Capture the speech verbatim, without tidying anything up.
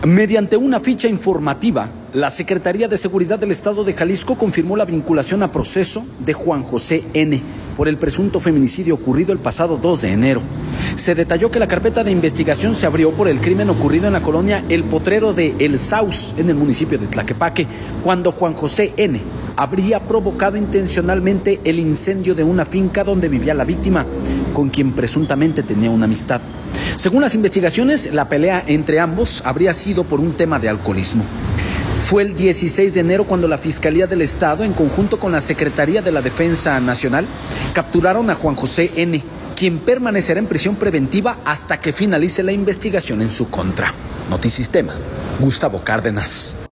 Mediante una ficha informativa, la Secretaría de Seguridad del Estado de Jalisco confirmó la vinculación a proceso de Juan José N. por el presunto feminicidio ocurrido el pasado dos de enero. Se detalló que la carpeta de investigación se abrió por el crimen ocurrido en la colonia El Potrero de El Sauz, en el municipio de Tlaquepaque, cuando Juan José N. habría provocado intencionalmente el incendio de una finca donde vivía la víctima, con quien presuntamente tenía una amistad. Según las investigaciones, la pelea entre ambos habría sido por un tema de alcoholismo. Fue el dieciséis de enero cuando la Fiscalía del Estado, en conjunto con la Secretaría de la Defensa Nacional, capturaron a Juan José N., quien permanecerá en prisión preventiva hasta que finalice la investigación en su contra. Notisistema, Gustavo Cárdenas.